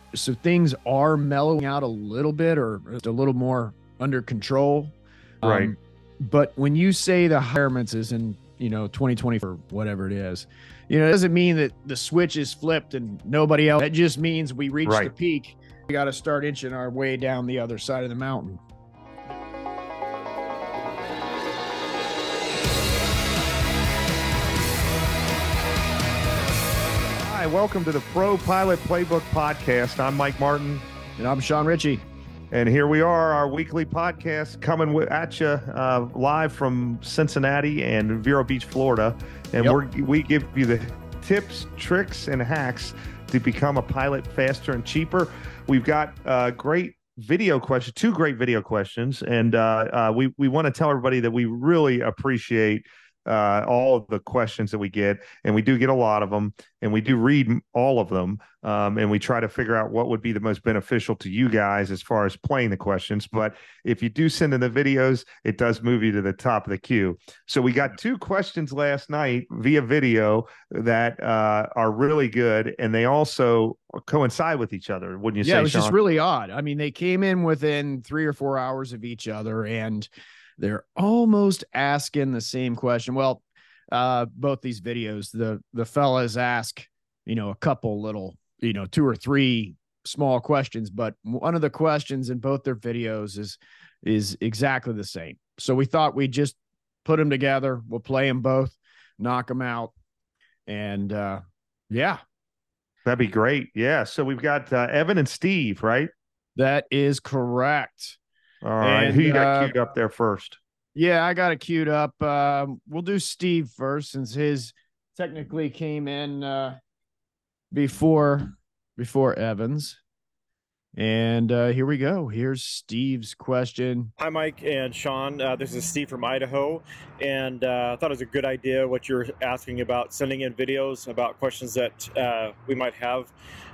So things are mellowing out a little bit, or just a little more under control. Right. But when you say the requirements is in 2020 or whatever it is, it doesn't mean that the switch is flipped and nobody else. That just means we reached the peak. We got to start inching our way down the other side of the mountain. Hi, welcome to the Pro Pilot Playbook Podcast. I'm Mike Martin. And I'm Sean Ritchie. And here we are, our weekly podcast coming at you live from Cincinnati and Vero Beach, Florida. And we give you the tips, tricks, and hacks to become a pilot faster and cheaper. We've got great video questions, two great video questions. And we want to tell everybody that we really appreciate all of the questions that we get, and we do get a lot of them, and we do read all of them, and we try to figure out what would be the most beneficial to you guys as far as playing the questions. But if you do send in the videos, it does move you to the top of the queue. So we got two questions last night via video that are really good, and they also coincide with each other, wouldn't you say, Yeah, it was Sean? just really odd. I mean, they came in within 3 or 4 hours of each other, and they're almost asking the same question. Well, both these videos, the fellas ask, a couple little, 2 or 3 small questions, but one of the questions in both their videos is exactly the same. So we thought we'd just put them together. We'll play them both, knock them out. And yeah. That'd be great. Yeah. So we've got Evan and Steve, right? That is correct. All right. And who you got queued up there first? Yeah, I got it queued up. We'll do Steve first, since his technically came in before Evans. And here we go. Here's Steve's question. Hi, Mike and Sean. This is Steve from Idaho, and I thought it was a good idea what you're asking about sending in videos about questions that we might have.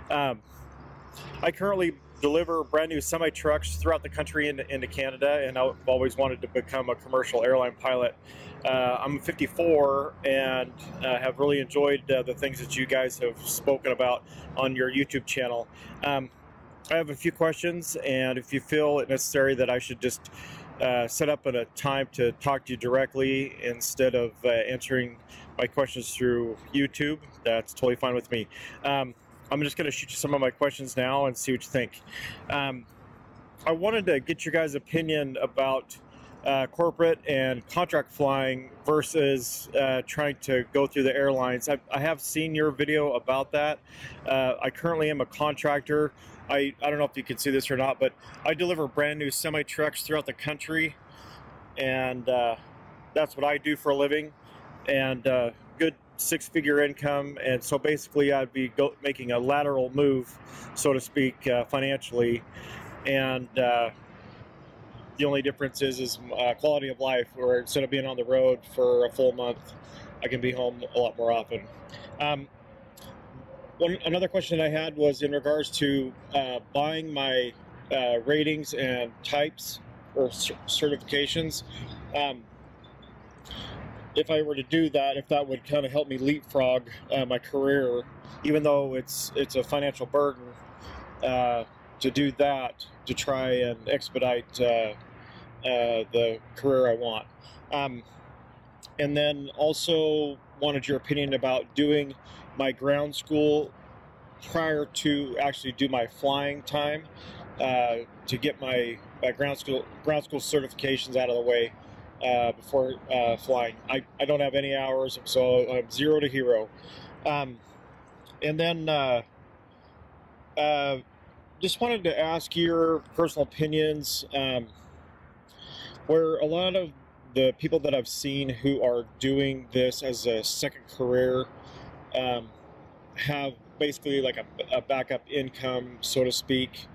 I currently deliver brand new semi trucks throughout the country into Canada, and I've always wanted to become a commercial airline pilot. I'm 54 and have really enjoyed the things that you guys have spoken about on your YouTube channel. I have a few questions, and if you feel it necessary that I should just set up a time to talk to you directly instead of answering my questions through YouTube, that's totally fine with me. I'm just going to shoot you some of my questions now and see what you think. I wanted to get your guys' opinion about corporate and contract flying versus trying to go through the airlines. I have seen your video about that. I currently am a contractor. I don't know if you can see this or not, but I deliver brand new semi trucks throughout the country, and that's what I do for a living, and good 6-figure income. And so basically I'd be making a lateral move, so to speak, financially, and the only difference is quality of life, where instead of being on the road for a full month, I can be home a lot more often. Another question I had was in regards to buying my ratings and types or certifications. If I were to do that, if that would kind of help me leapfrog my career, even though it's a financial burden to do that, to try and expedite the career I want. And then also wanted your opinion about doing my ground school prior to actually do my flying time, to get my ground school certifications out of the way before flying. I don't have any hours, so I'm zero to hero. And then just wanted to ask your personal opinions, where a lot of the people that I've seen who are doing this as a second career have basically like a backup income, so to speak,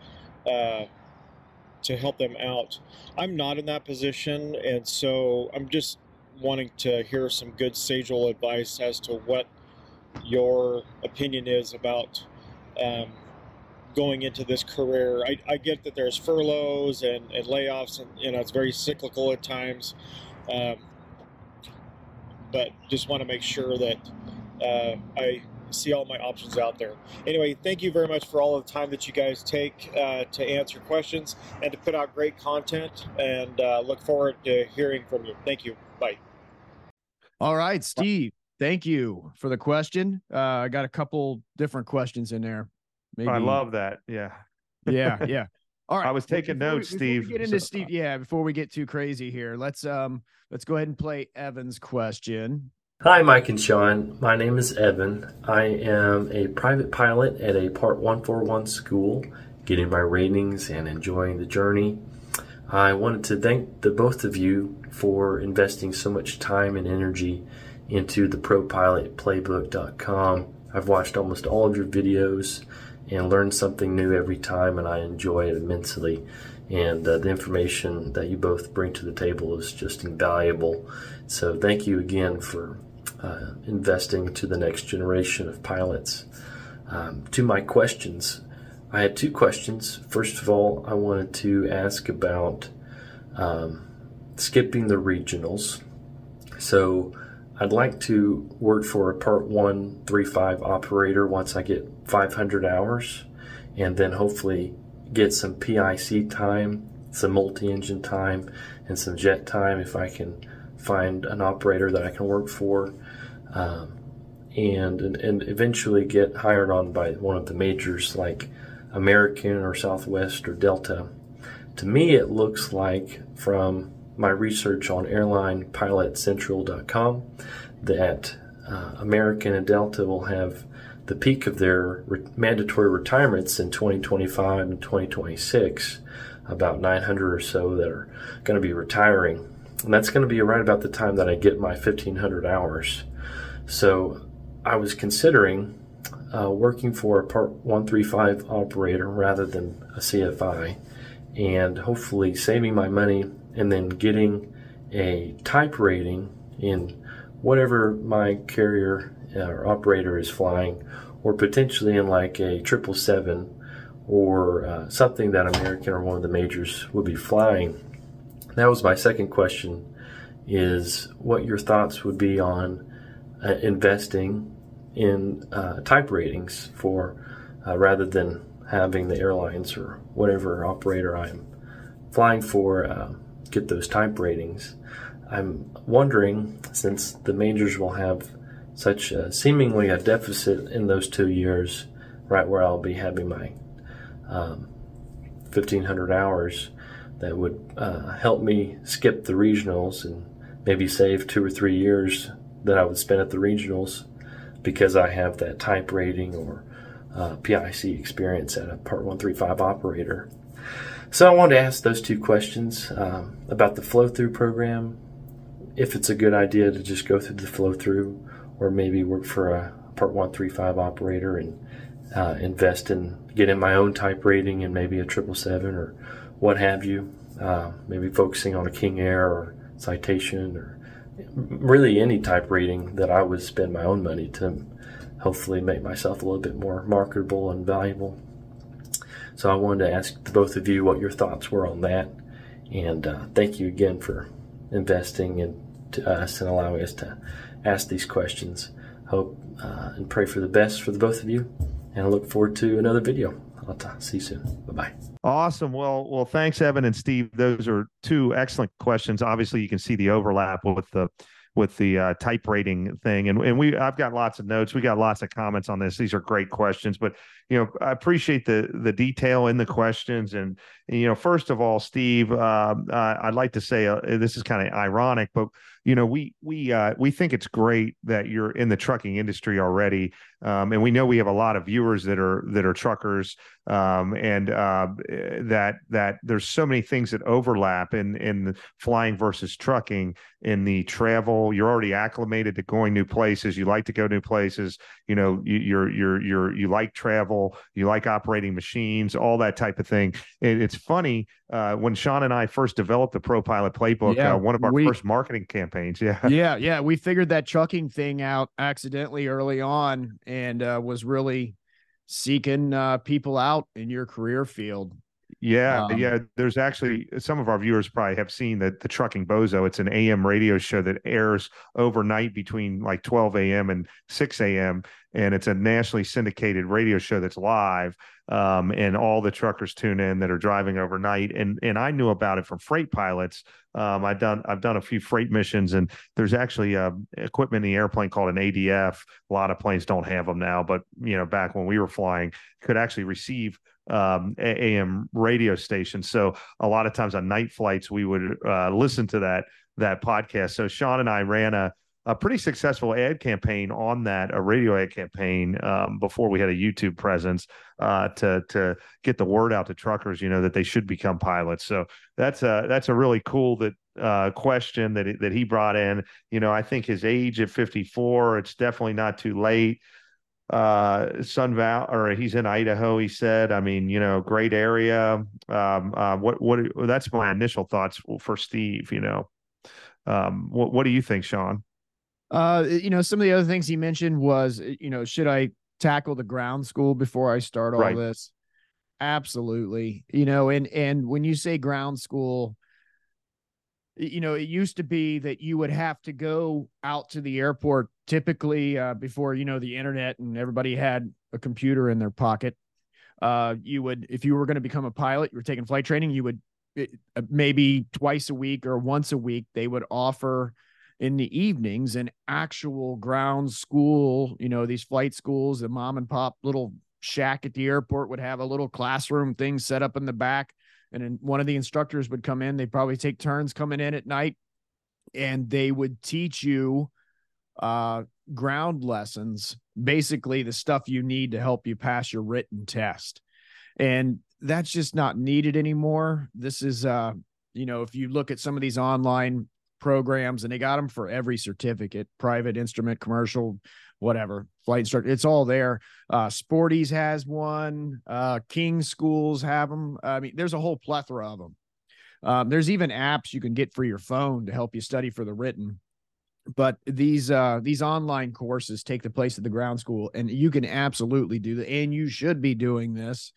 to help them out. I'm not in that position, and so I'm just wanting to hear some good sage-old advice as to what your opinion is about going into this career. I get that there's furloughs and layoffs, and it's very cyclical at times, but just want to make sure that I see all my options out there. Anyway, thank you very much for all of the time that you guys take to answer questions and to put out great content, and look forward to hearing from you. Thank you. Bye. All right, Steve, thank you for the question. I got a couple different questions in there. Maybe. I love that. Yeah. Yeah. All right. I was taking notes, Steve. Before we get into Steve, before we get too crazy here, let's go ahead and play Evan's question. Hi, Mike and Sean. My name is Evan. I am a private pilot at a Part 141 school, getting my ratings and enjoying the journey. I wanted to thank the both of you for investing so much time and energy into the ProPilotPlaybook.com. I've watched almost all of your videos and learned something new every time, and I enjoy it immensely. And the information that you both bring to the table is just invaluable. So thank you again for investing to the next generation of pilots. To my questions, I had two questions. First of all, I wanted to ask about skipping the regionals. So I'd like to work for a Part 135 operator once I get 500 hours, and then hopefully get some PIC time, some multi-engine time, and some jet time if I can find an operator that I can work for, and eventually get hired on by one of the majors like American or Southwest or Delta. To me, it looks like from my research on airlinepilotcentral.com that American and Delta will have the peak of their mandatory retirements in 2025 and 2026, about 900 or so that are going to be retiring. And that's going to be right about the time that I get my 1,500 hours. So I was considering working for a Part 135 operator rather than a CFI, and hopefully saving my money and then getting a type rating in whatever my carrier or operator is flying, or potentially in like a 777 or something that American or one of the majors would be flying. That was my second question, is what your thoughts would be on investing in type ratings for rather than having the airlines or whatever operator I'm flying for get those type ratings. I'm wondering, since the majors will have such seemingly a deficit in those 2 years, right where I'll be having my 1,500 hours, that would help me skip the regionals and maybe save 2 or 3 years that I would spend at the regionals, because I have that type rating or PIC experience at a Part 135 operator. So I wanted to ask those two questions about the flow-through program, if it's a good idea to just go through the flow-through, or maybe work for a Part 135 operator and invest in getting my own type rating and maybe a 777 or what have you, maybe focusing on a King Air or Citation, or really any type rating that I would spend my own money to hopefully make myself a little bit more marketable and valuable. So I wanted to ask both of you what your thoughts were on that, and thank you again for investing into us and allowing us to ask these questions. Hope and pray for the best for the both of you, and I look forward to another video. I'll see you soon. Bye-bye. Awesome. Well, thanks, Evan and Steve. Those are two excellent questions. Obviously, you can see the overlap with the type rating thing, and I've got lots of notes. We got lots of comments on this. These are great questions, but I appreciate the detail in the questions. And first of all, Steve, I'd like to say this is kind of ironic, but we think it's great that you're in the trucking industry already, and we know we have a lot of viewers that are truckers, and that there's so many things that overlap in flying versus trucking. In the travel, you're already acclimated to going new places. You like to go new places. You like travel. You like operating machines, all that type of thing. It's funny, when Sean and I first developed the ProPilot Playbook, one of our first marketing campaigns. Yeah. We figured that trucking thing out accidentally early on, and was really seeking people out in your career field. Yeah, yeah. There's actually some of our viewers probably have seen the Trucking Bozo. It's an AM radio show that airs overnight between like 12 a.m. and 6 a.m. And it's a nationally syndicated radio show that's live. And all the truckers tune in that are driving overnight. And I knew about it from Freight Pilots. I've done a few freight missions, and there's actually equipment in the airplane called an ADF. A lot of planes don't have them now, but back when we were flying, could actually receive AM radio station. So a lot of times on night flights, we would listen to that podcast. So Sean and I ran a pretty successful ad campaign on that, a radio ad campaign before we had a YouTube presence to get the word out to truckers, that they should become pilots. So that's a really cool question that he brought in. I think his age at 54, it's definitely not too late. Sun Valley, or he's in Idaho, he said. I mean, great area. That's my initial thoughts for Steve. What do you think, Sean? Some of the other things he mentioned was, should I tackle the ground school before I start all this? Absolutely. And when you say ground school, it used to be that you would have to go out to the airport typically before, the internet and everybody had a computer in their pocket. You would, if you were going to become a pilot, you were taking flight training, you would maybe twice a week or once a week, they would offer in the evenings an actual ground school. These flight schools, the mom and pop little shack at the airport would have a little classroom thing set up in the back. And then one of the instructors would come in. They'd probably take turns coming in at night, and they would teach you ground lessons, basically the stuff you need to help you pass your written test. And that's just not needed anymore. This is, if you look at some of these online programs, and they got them for every certificate, private, instrument, commercial, whatever, flight instructor, it's all there. Sporties has one. King schools have them. I mean, there's a whole plethora of them. There's even apps you can get for your phone to help you study for the written. But these online courses take the place of the ground school, and you can absolutely do that. And you should be doing this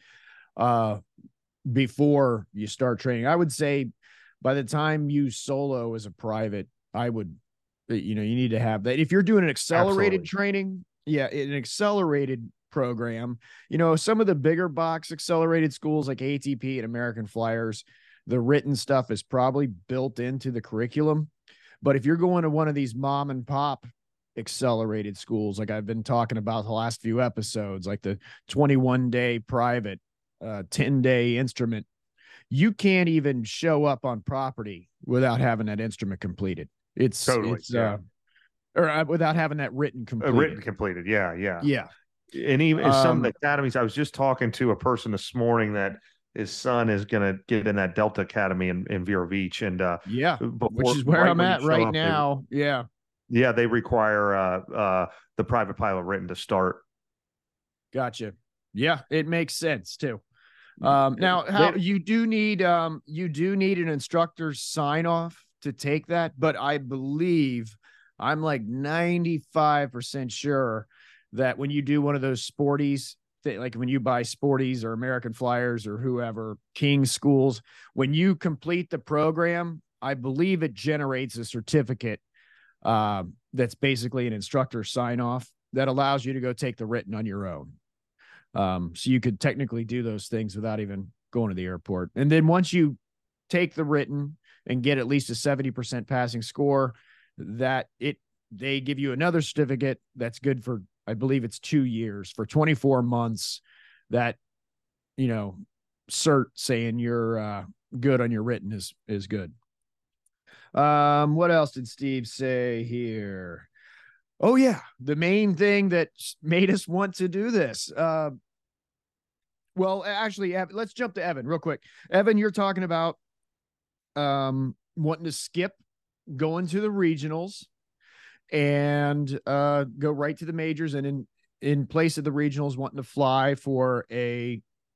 before you start training. I would say by the time you solo as a private, I would, you need to have that. If you're doing an accelerated training, an accelerated program, some of the bigger box accelerated schools like ATP and American Flyers, the written stuff is probably built into the curriculum. But if you're going to one of these mom and pop accelerated schools, like I've been talking about the last few episodes, like the 21-day private, 10-day instrument, you can't even show up on property without having that instrument completed. Or without having that written completed. Yeah. And even some of the academies, I was just talking to a person this morning that his son is going to get in that Delta Academy in Vero Beach, and which is where I'm at right now. They require the private pilot written to start. Gotcha. Yeah, it makes sense too. Now, you do need an instructor's sign off to take that, but I believe I'm like 95% sure that when you do one of those sporties, like when you buy Sporties or American Flyers or whoever, King schools, when you complete the program, I believe it generates a certificate that's basically an instructor sign off that allows you to go take the written on your own. So you could technically do those things without even going to the airport. And then once you take the written and get at least a 70% passing score, they give you another certificate that's good for, I believe it's 2 years, for 24 months, that, cert saying you're good on your written is good. What else did Steve say here? Oh yeah, the main thing that made us want to do this. Well, actually, let's jump to Evan real quick. Evan, you're talking about wanting to skip going to the regionals and go right to the majors, and in place of the regionals, wanting to fly for a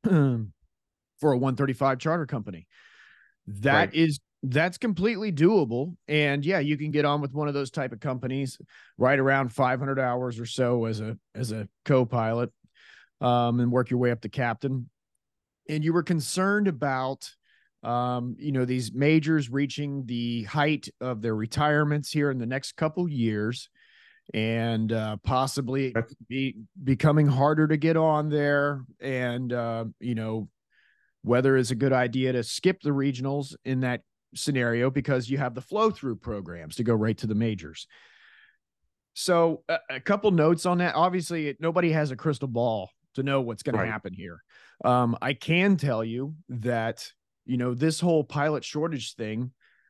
135 charter company. That's completely doable. And yeah, you can get on with one of those type of companies right around 500 hours or so as a co-pilot, and work your way up to captain. and you were concerned about, these majors reaching the height of their retirements here in the next couple years, and possibly becoming harder to get on there, and whether it's a good idea to skip the regionals in that scenario because you have the flow through programs to go right to the majors. So a couple notes on that. Obviously, nobody has a crystal ball to know what's going to happen here. I can tell you that, this whole pilot shortage thing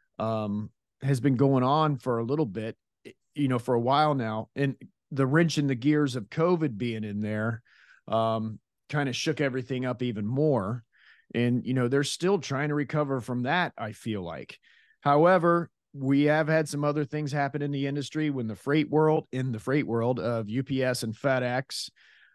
has been going on for a little bit, for a while now. And the wrench in the gears of COVID being in there kind of shook everything up even more. And, they're still trying to recover from that, I feel like. However, we have had some other things happen in the industry in the freight world of UPS and FedEx.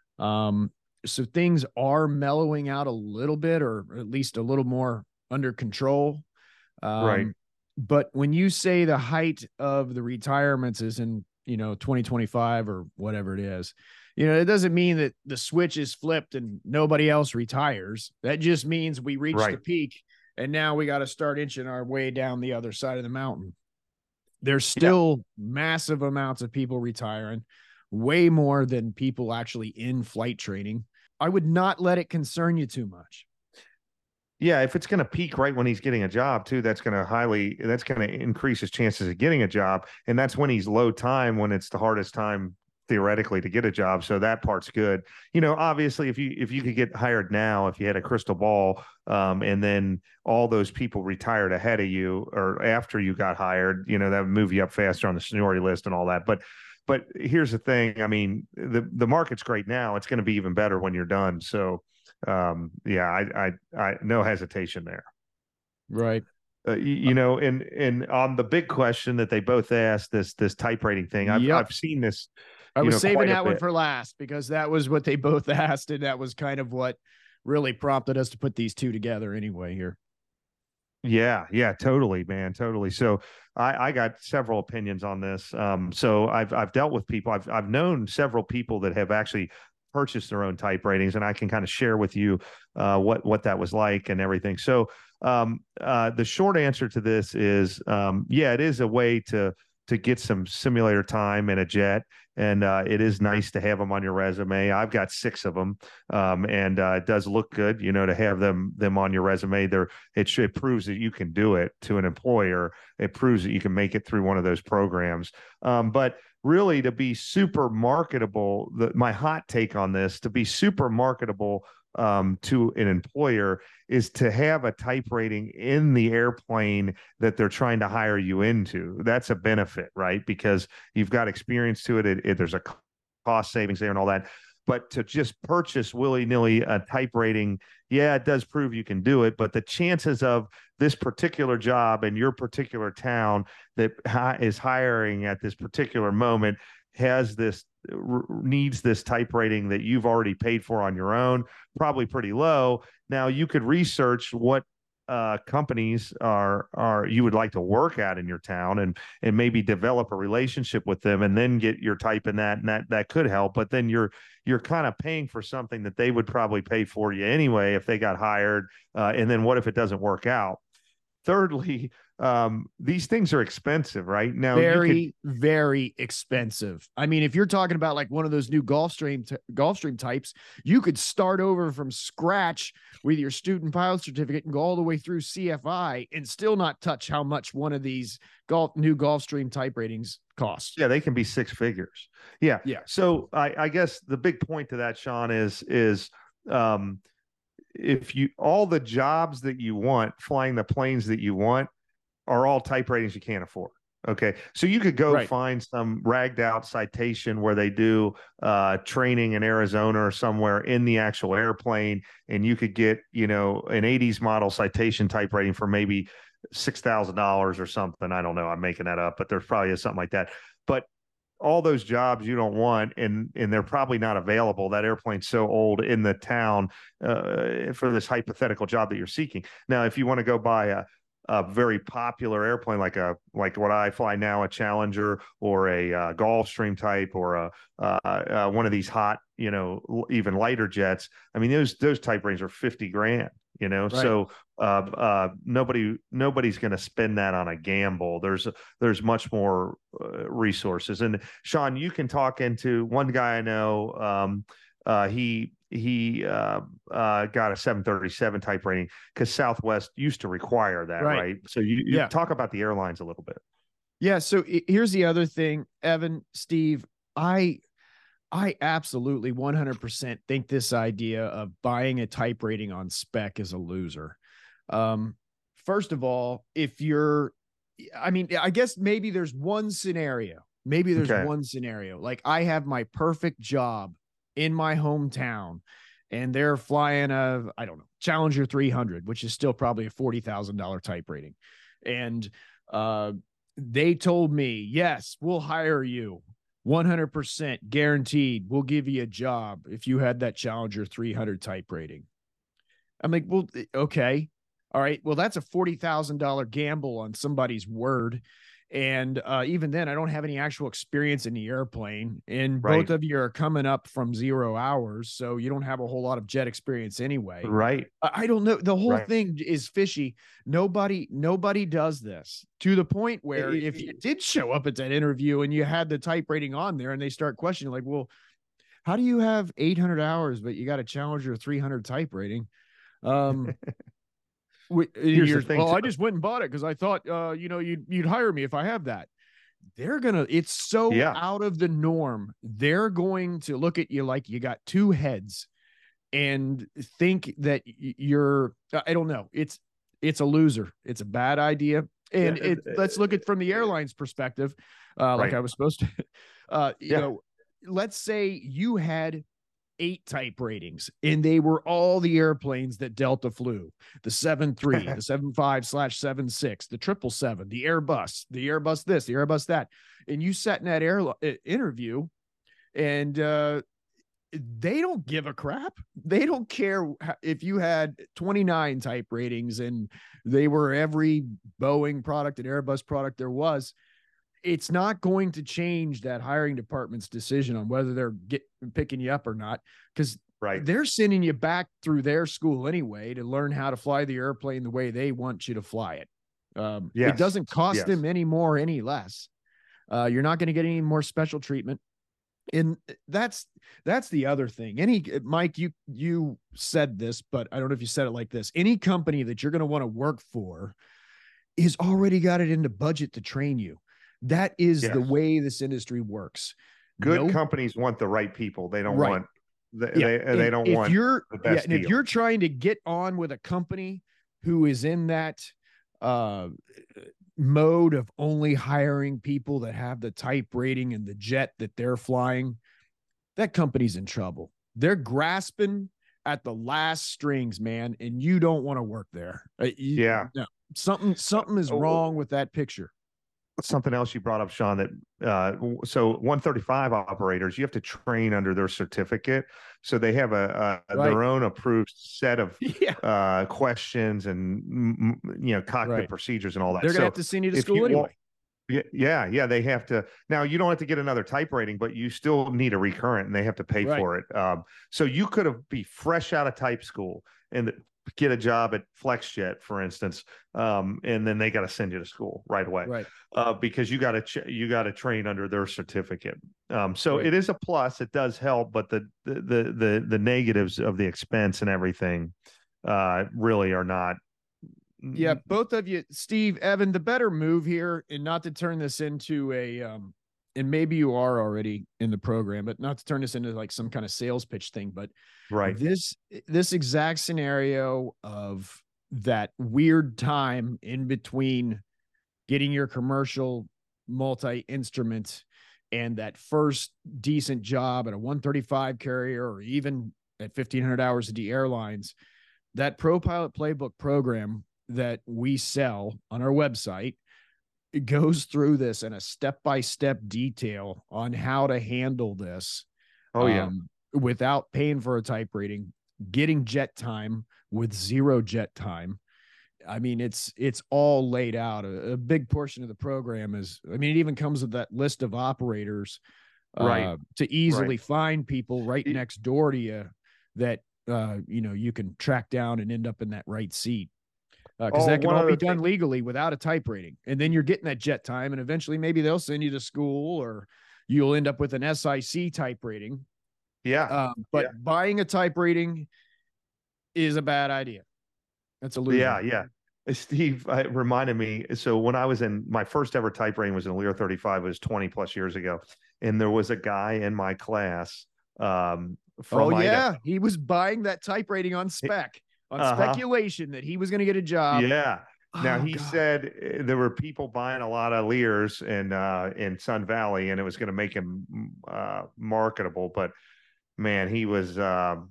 So things are mellowing out a little bit, or at least a little more under control. Right. But when you say the height of the retirements is in, 2025 or whatever it is, it doesn't mean that the switch is flipped and nobody else retires. That just means we reached the peak, and now we got to start inching our way down the other side of the mountain. There's still massive amounts of people retiring, way more than people actually in flight training. I would not let it concern you too much. Yeah, if it's going to peak right when he's getting a job too, that's going to increase his chances of getting a job. And that's when he's low time, when it's the hardest time theoretically to get a job. So that part's good. Obviously if you could get hired now, if you had a crystal ball, and then all those people retired ahead of you or after you got hired, that would move you up faster on the seniority list and all that. But here's the thing. I mean, the market's great now. It's going to be even better when you're done. So I no hesitation there. Right. And on the big question that they both asked, this type rating thing, I've seen this. I was saving that one for last because that was what they both asked, and that was kind of what really prompted us to put these two together anyway here. Yeah, totally, man, totally. So I got several opinions on this. So I've dealt with people. I've known several people that have actually purchased their own type ratings, and I can kind of share with you what that was like and everything. So the short answer to this is, it is a way to get some simulator time in a jet. And it is nice to have them on your resume. I've got 6 of them, and it does look good, to have them on your resume. It proves that you can do it to an employer. It proves that you can make it through one of those programs. But really, to be super marketable, my hot take on this, to be super marketable to an employer is to have a type rating in the airplane that they're trying to hire you into. That's a benefit, right? Because you've got experience to it. There's a cost savings there and all that. But to just purchase willy-nilly a type rating, it does prove you can do it. But the chances of this particular job in your particular town that is hiring at this particular moment needs this type rating that you've already paid for on your own, probably pretty low. Now you could research what companies are you would like to work at in your town, and maybe develop a relationship with them, and then get your type in that, and that could help. But then you're kind of paying for something that they would probably pay for you anyway if they got hired. And then what if it doesn't work out? Thirdly, these things are expensive, right? Now, very expensive. I mean, if you're talking about like one of those new Gulfstream types, you could start over from scratch with your student pilot certificate and go all the way through CFI and still not touch how much one of these new Gulfstream type ratings costs. Yeah, they can be 6 figures. Yeah. So I guess the big point to that, Sean, is if all the jobs that you want, flying the planes that you want, are all type ratings you can't afford. Okay. So you could go find some ragged out citation where they do training in Arizona or somewhere in the actual airplane, and you could get, an 80s model citation type rating for maybe $6,000 or something. I don't know. I'm making that up, but there's probably something like that. But all those jobs you don't want, and they're probably not available. That airplane's so old in the town for this hypothetical job that you're seeking. Now, if you want to go buy a very popular airplane like what I fly now, a Challenger or a Gulfstream type, or one of these hot even lighter jets. I mean, those type ratings are 50 grand, Right. So nobody's going to spend that on a gamble. There's much more resources. And Sean, you can talk into one guy I know. He got a 737 type rating because Southwest used to require that, right? So you talk about the airlines a little bit. Yeah. So here's the other thing, Evan, Steve, I absolutely 100% think this idea of buying a type rating on spec is a loser. First of all, I guess maybe there's one scenario. Like I have my perfect job in my hometown and they're flying I don't know, Challenger 300, which is still probably a $40,000 type rating. And they told me, yes, we'll hire you 100% guaranteed. We'll give you a job if you had that Challenger 300 type rating. I'm like, well, okay. All right. Well, that's a $40,000 gamble on somebody's word. And even then, I don't have any actual experience in the airplane. And both of you are coming up from 0 hours. So you don't have a whole lot of jet experience anyway. Right. I don't know. The whole thing is fishy. Nobody does this to the point where if you did show up at that interview and you had the type rating on there and they start questioning, like, well, how do you have 800 hours, but you got a Challenger 300 type rating? Here's the thing. Well, I just went and bought it because I thought, you'd hire me if I have that. It's so out of the norm. They're going to look at you like you got two heads and think that I don't know. It's a loser. It's a bad idea. And let's look at from the airline's perspective, like I was supposed to, let's say you had 8 type ratings and they were all the airplanes that Delta flew, the 73, the 75/76, the 777, the Airbus this, the Airbus that. And you sat in that interview and they don't give a crap. They don't care if you had 29 type ratings and they were every Boeing product and Airbus product there was. It's not going to change that hiring department's decision on whether they're picking you up or not, because they're sending you back through their school anyway to learn how to fly the airplane the way they want you to fly it. It doesn't cost them any more, any less. You're not going to get any more special treatment. And that's the other thing. Mike, you said this, but I don't know if you said it like this. Any company that you're going to want to work for is already got it into budget to train you. That is the way this industry works. Good companies want the right people. They don't want they don't want the best deal. If you're trying to get on with a company who is in that mode of only hiring people that have the type rating and the jet that they're flying, that company's in trouble. They're grasping at the last strings, man, and you don't want to work there. No, something is wrong with that picture. Something else you brought up, Sean, that so 135 operators, you have to train under their certificate. So they have their own approved set of questions and cockpit procedures and all that. They're gonna have to send you to school anyway. Yeah, they have to. Now you don't have to get another type rating, but you still need a recurrent, and they have to pay for it. So you could be fresh out of type school and get a job at FlexJet, for instance, and then they got to send you to school right away, because you got to train under their certificate. It is a plus; it does help, but the negatives of the expense and everything really are not. Yeah, both of you, Steve, Evan, the better move here, and not to turn this into and maybe you are already in the program, but not to turn this into like some kind of sales pitch thing, but this exact scenario of that weird time in between getting your commercial multi-instrument and that first decent job at a 135 carrier or even at 1,500 hours at the airlines, that ProPilot Playbook program that we sell on our website, it goes through this in a step-by-step detail on how to handle this. Without paying for a type rating, getting jet time with 0 jet time. I mean, it's all laid out. A big portion of the program is, it even comes with that list of operators to easily find people right next door to you that, you can track down and end up in that right seat. Because that can all be done legally without a type rating. And then you're getting that jet time, and eventually maybe they'll send you to school, or you'll end up with an SIC type rating. Yeah. But buying a type rating is a bad idea. That's a loser. Yeah. Steve, it reminded me. So when I was in my first ever type rating was in Lear 35, it was 20 plus years ago. And there was a guy in my class from Idaho. He was buying that type rating on spec. On speculation that he was going to get a job. Yeah. Now he said there were people buying a lot of Lears in Sun Valley, and it was going to make him marketable. But man, he was but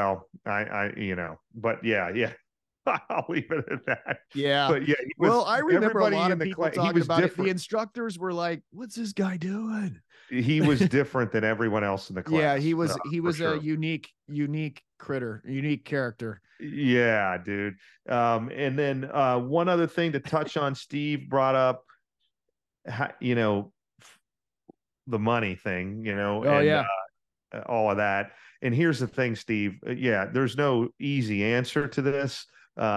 yeah. I'll leave it at that. Yeah. But yeah. I remember a lot of people talking about it. The instructors were like, "What's this guy doing?" He was different than everyone else in the class. Yeah, he was a unique critter, unique character. Yeah, dude. And then one other thing to touch on, Steve brought up, the money thing, all of that. And here's the thing, Steve. There's no easy answer to this.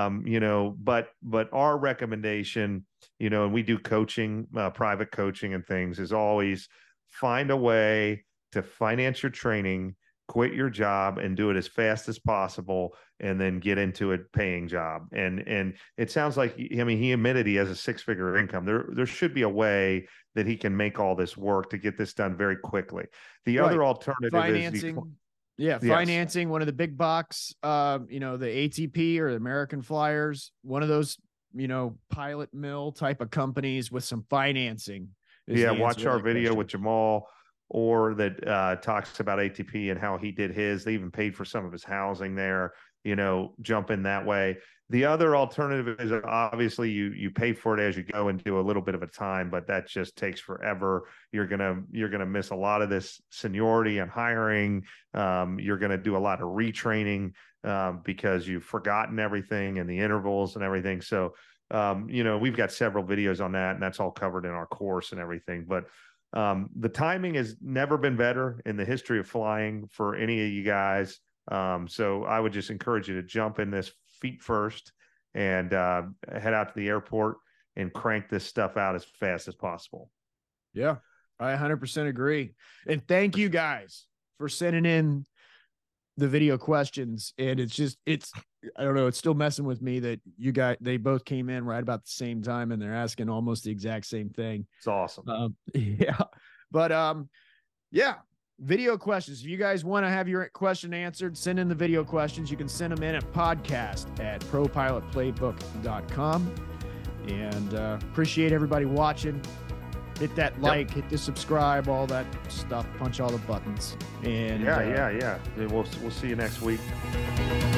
But our recommendation, and we do coaching, private coaching and things, is always find a way to finance your training, quit your job and do it as fast as possible, and then get into a paying job. And it sounds like, he admitted he has a 6-figure income. There should be a way that he can make all this work to get this done very quickly. The other alternative financing. Financing, one of the big box, the ATP or the American Flyers, one of those, pilot mill type of companies with some financing. Watch our video with Jamal, or that talks about ATP and how he did his. They even paid for some of his housing there, jump in that way. The other alternative is obviously you pay for it as you go and do a little bit of a time, but that just takes forever. You're gonna miss a lot of this seniority and hiring. You're gonna do a lot of retraining because you've forgotten everything and the intervals and everything. So we've got several videos on that, and that's all covered in our course and everything. But the timing has never been better in the history of flying for any of you guys. So I would just encourage you to jump in this feet first and head out to the airport and crank this stuff out as fast as possible. Yeah, I 100% agree. And thank you guys for sending in the video questions. And I don't know, it's still messing with me that they both came in right about the same time and they're asking almost the exact same thing. It's awesome. Video questions. If you guys want to have your question answered, send in the video questions. You can send them in at podcast@propilotplaybook.com. And appreciate everybody watching. Hit that like, hit the subscribe, all that stuff. Punch all the buttons. And We'll see you next week.